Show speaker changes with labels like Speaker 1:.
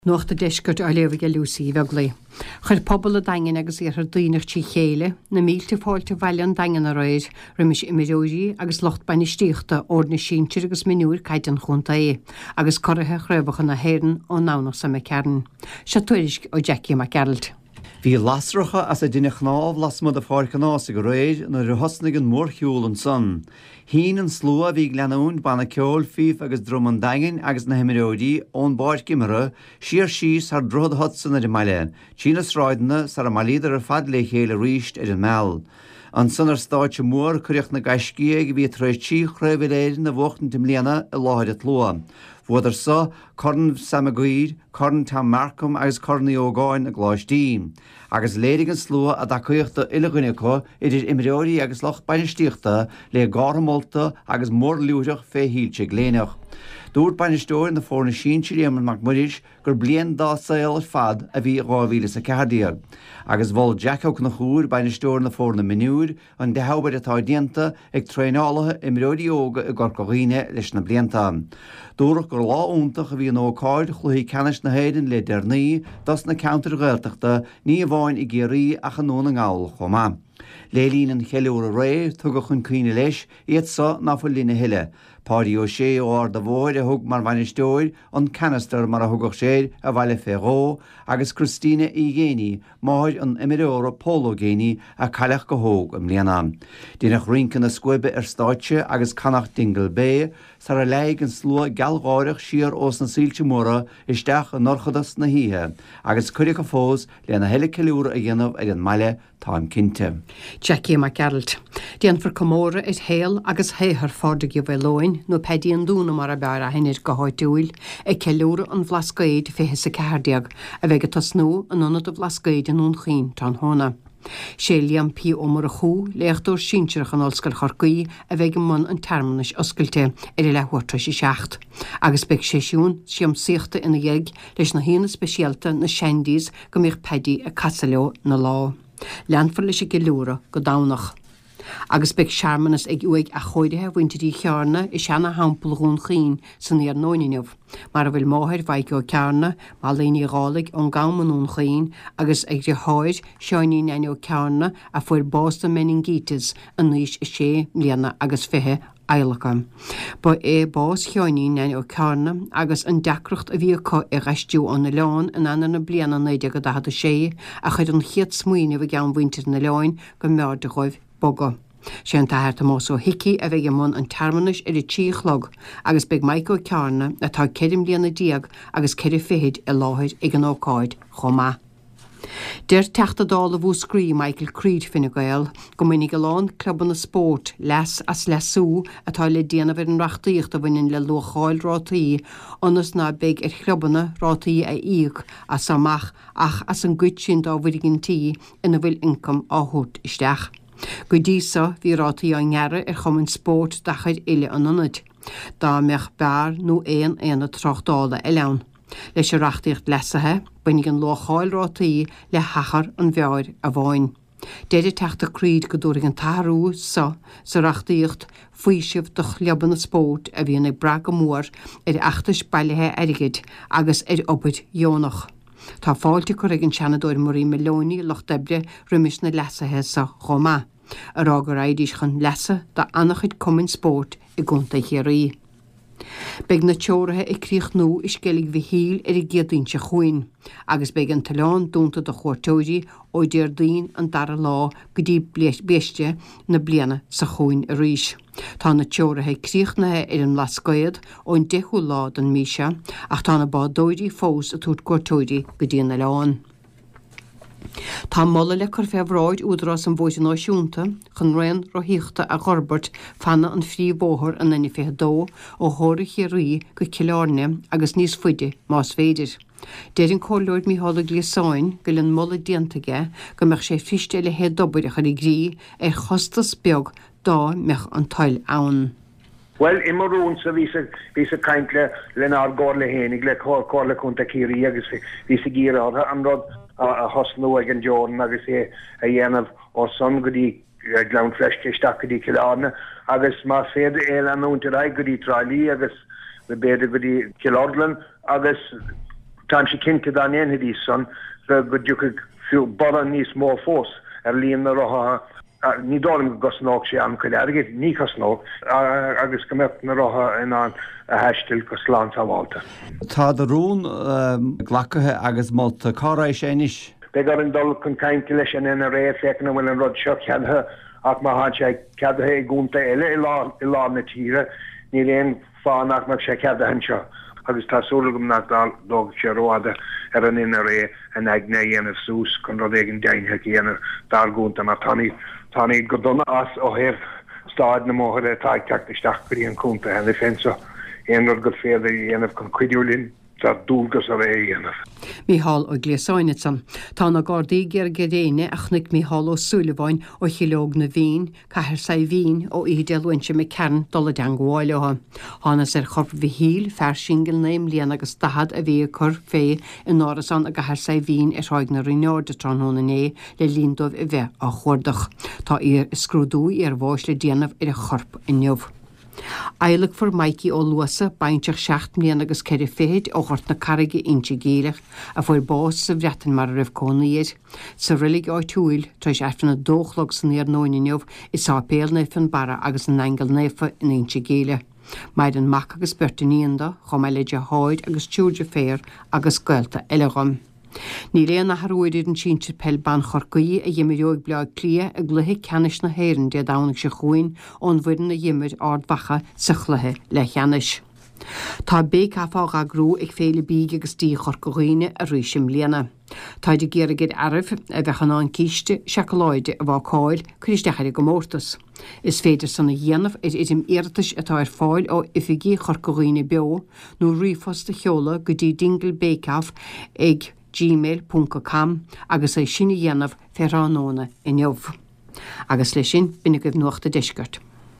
Speaker 1: Nuachta deisgurt ar leabhaige Lucy bheagla. Chuir pobl a daingin agus ar daoinech tí chéile, na mílte fáilte bhailean daingin a roiid, rimis imiróí agus locht banistíochta orna síntir agus minúr caiidan chunta agus corrathe chréibhachan na héireann ó nánach sa me cearn. Se tuairisc ó Jackie McGarald.
Speaker 2: Bhí lasracha as a duine chnáb lasmod a fáircha nása go réid na ruhosnig an mór hiúil an son. Hín an slua bhí gleanún banna ceol fíf agus drum an daingin agus na himiróidí ón báid gimara siar síos ar drod hudsan ar i mailein, tínas ráidna sar a malídar ar fad le chéile ríist ar an mell. An sanar stáitse mór chuireach na gaiscí ag bhí tréis tí chréibh na bhachtan timléana a láthir at lua. Bhuadar sa, corn samagúid, corn tam marcum agus cornaí ógáin a gláistíim. Agus léirigh an slua a dacuíochta ilagunecha idir imiróí agus loch bainistíochta le gáramolta agus mór liúteach fé hílte gléineach. Dúirt bainistóir na fórna síntir éman mac muiris gur blian dá saoil ar fad a bhí gáhíle sa cehardíag. Agus bhil Jackach na chúr bainistóir na fórna minúr an dehabad atá dienta ag tréálathe imiróí óga i gorcoghine leis na blianta. Dúrach gur láúntaach a bhí an ócáid chluí canis na héidir le dernaí das na counter gaalteachta ní bháin i ggéirí a chanón an gáil chomá. Lélín an cheúr a réh tugach chun cuine leis iad sa náfuil lína hiile. Páirí ó sé ó ar da bhóir a thug mar bhainisteoir an canister mar a thugach séir a bhaile Ferró agus Christine I géní máid an imiróra Polo géní a caileach go thóg am líana. Dínach rincan na scuibe ar stáitse agus canach Dingle Bay sar a leig an slua galgáireach siar os na sílte móra isteach an norchadas na híthe agus cuireach a fós le na heile ceúr a dhéanamh ar an maile táim cinte.
Speaker 1: Jackie McGarald. Dían for comóra is héal agus héthar fádaigh bhfuilóin nó pedíon dúna mar a bear a hinir go háitiúil ag ceúra an bhlascaid fithe sa cehardiag a bheith go snú an anad a bhlascaid an ún chin tá hóna. Sé líam pí ómar a chú léchtúir sínteach an olscail chorcaí a bheith man an termnis oscailte ar i lehuirta sí seacht. Agus beag séisiún siam síochta ina dhéag leis na híana speisialta na seindís go míoh pedí a casaleo na lá. Leanfar leis go lúra go dánach. Agus beag seaarmanas ag uig a choidethe bhaintirí chearna I seanna hampel gún chin san ar nóinineh, mar a bhfuil máthir bhaid go cearna má léoní gálaigh an gamanún chin agus ag de háid seoiní neo cearna a fuair básta meningitis an níos sé mbliana agus fithe eilecha. Ba bás cheoiní neo cearna agus an decrocht a bhíá I reistú an na leáin an anna bliana 96 a chuid an chiad smuoine bh gan bhaintir na leáin go meár de roibh boga. Sé an tathart amás ó hici a bheith món an terminus ar I tíochlog agus beag Michael cearna atá ceidim bliana diaag agus ceidir fihiid I láthid ag an ócáid chomá. Deir teachtadála bhú scrí Michael Creed finna gael go minic galán club na sport les as lesú atá le déanamh ar an reachtaíocht a bhainn le lucháil rátaí anas ná beag ar chlubanna rátaí a íoc a samach ach as an guid sin dá bhuiigintí ina bhfuil income áthút isteach. Go dísa bhí rátaí an ngearra ar chumann sport dachaid ile an anad. Dá meach bear nó éana trochtála I leann. Leis a reachtaíocht lesathe, buinnig an lácháil rátaí le hachar an bheáir a bháin. Déidir teachta Creed go dúra an tarú sa reachtaíocht faoisibh do chleaban na spót a bhíon ag bra go mór ar achtas bailithe airigid agus ar obaid Jónach. Tá fáilte chu ag an seanadóir morí melóní loch debre rimis na lesathe sa chomá. A rágur aidís chun lesa da annachid cumin spót I gúnta chéirí. Beag na teorathe I críoch nó is sceigh bhí híl ar I ggéadaínte chuin, agus beag an talán dúnta do chuirtóirí ó déir daon an dara lá go dtí béiste na bliana sa chuin a ríis. Tá na teorathe críochnathe ar an lascaiad ón 10 lá an míse ach tá na bádóirí fós a tút cuirtóirí go dtí na leáin. Tá molla le chur febhráid údarrás an bóid náisiúnta chun réan rothíochta a Gorbert fanna an phríomhbóthir an 92 ó thóra chéirí go cileárne agus níos fuide más féidir. Déir an cóirlóid Mícheál Gléasáin go linn molla diantaige go meach sé fiiste le héad dobair a chur I grí ar chostas beag dá meach an tail ann.
Speaker 3: Well, immarún sa ví sa kaintle lenar gorle hénig le corle kunta kiri agus ví sa gira an rod a hosnú ag an Jordan agus a dhéanamh ó son godi glan fleske stakadi kilárne agus má féidir éile an úntar ai godi trálí agus be beidir godi kilárlan agus Tá si cinnte an éhadí san go dúcha fiú baran níos mó fós líon na rotha ní dám gosnách sé an chuile aige ní cosnó agus go na rotha in an a heistil go slán táháilta.
Speaker 2: Tá a rún ghlacathe agus molta cáráis séis.
Speaker 3: Be gar an dul chun caiinte leis an ina ré fécna bhfuil an rud seo ceadthe ach má há sé ceadthe gúnta eile i lá na tíre ní réon fánach mar sé ceadthe an seo. Agus tásúlagum nach dóg sé roiáda an ina ré an ag na dhéanamh sús chun rud éigen deinthe dhéanamh dargúnta mar tánaí go donna as ó hir stáid na móthir atá teachtasteach go dtíon cúnta hena fénsa éonar go féidir dhéanamh chun cuidiúlinn tá dúlgus a ré dhéanamh.
Speaker 1: Míhall ó Gléasáinitsan. Tá na Gardaí gur géréine achnic Míhall ó Súlahhain ó chileog na bhín, caiir sa bhín ó idirluintse me cean dola deangáileha. Hánas chorp bhí híl fear singil naim líana agus dahad a bhí chur fé in nárasan a gahar sa bhín ráig na rineorde tróna né le líndómh i bheith a chuirdach. Tá scrúdú bháis le déanamh ar a chorp in neomh. Eilig for Mikey ó Luasa baintach 7 mbliana agus 45 ó chort na carige inti géalach a bfuair bás sa bhreatan mar a raibh cónaíir. Sa rilig á túil trais efna dóchlog san níor nóinneomh is á péal neifan bara agus an engel neifa in inti géile. Maid an mac agus bertaníonda chum eileide háid agus túide fér agus gailta eilegam. Ní léon na harúidir an síntir pell ban chorcaí a dhimireoig bleag clia a gluthe ceannis na héirann de dánach se chuin ón bhuiin na dhimid ardhacha sa chluthe le cheannis. Tá bécafá agrú ag féle bíg agus tí chorcaíine a rísim léana. Tá de géirigid aribh a bheitchan an cíiste seacaláide a bhácáil chuisteachir go mórtas. Is féidir sanna dhéanamh idim irtas atá fáil ó ifigí chorcaíine beo nó riomfos de cheola go dtí dingil bécaf ag gmail.com agus é sinna dhéanamh ferránóna in neomh. Agus lei sin binne goibh nuachta deisgurt.